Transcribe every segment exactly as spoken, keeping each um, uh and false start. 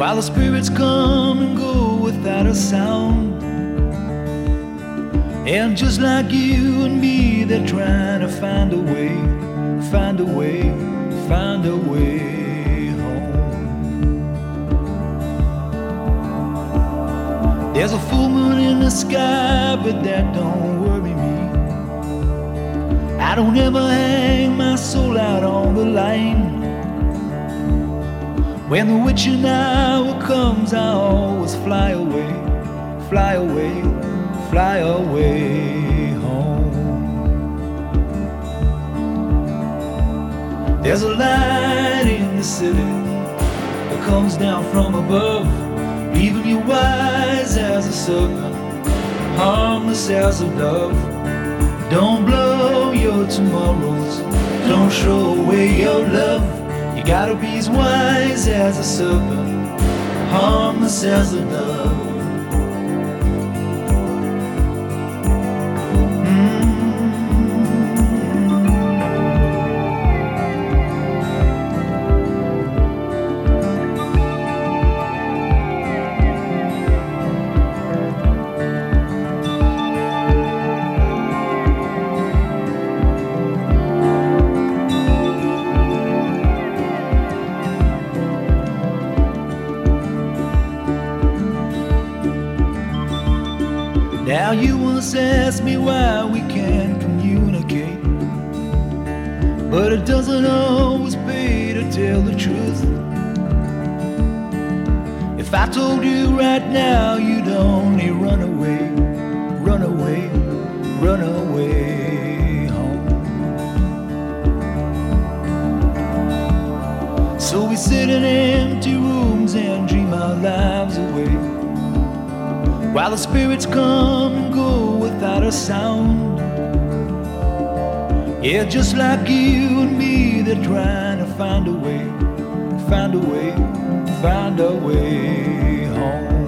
while the spirits come and go without a sound. And just like you and me, they're trying to find a way, find a way, find a way home. There's a full moon in the sky, but that don't worry me. I don't ever hang my soul out on the line. When the witching hour comes, I always fly away, fly away, fly away home. There's a light in the city that comes down from above, leaving you wise as a serpent, harmless as a dove. Don't blow your tomorrows, don't throw away your love. You gotta be as wise as a serpent, harmless as a dove. Now you once asked me why we can't communicate, but it doesn't always pay to tell the truth. If I told you right now, you'd only run away, run away, run away home. So we sit in empty rooms and dream our lives away, while the spirits come and go without a sound. Yeah, just like you and me, they're trying to find a way, find a way, find a way home.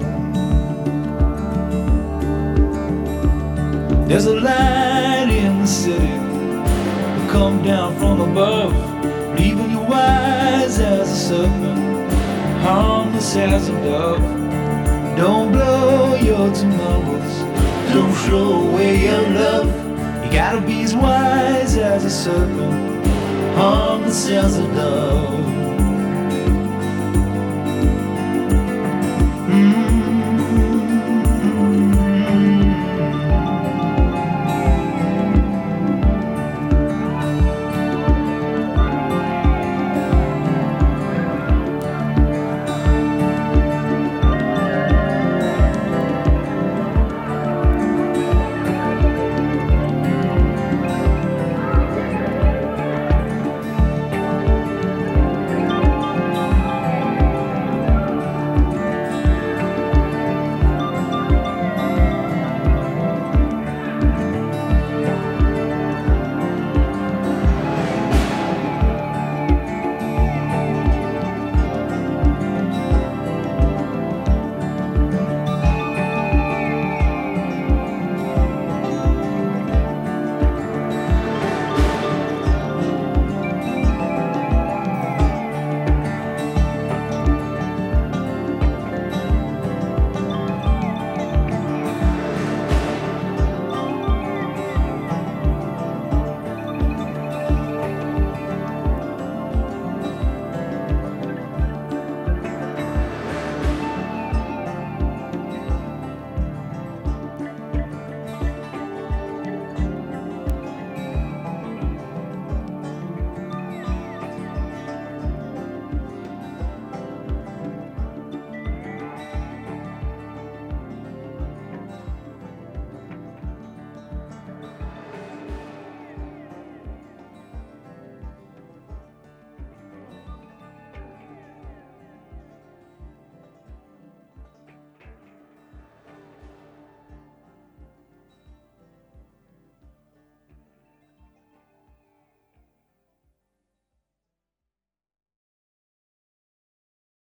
There's a light in the city that come down from above, leaving you wise as a serpent, harmless as a dove. Don't blow your tomorrows, don't throw away your love. You gotta be as wise as a serpent, harmless as a dove.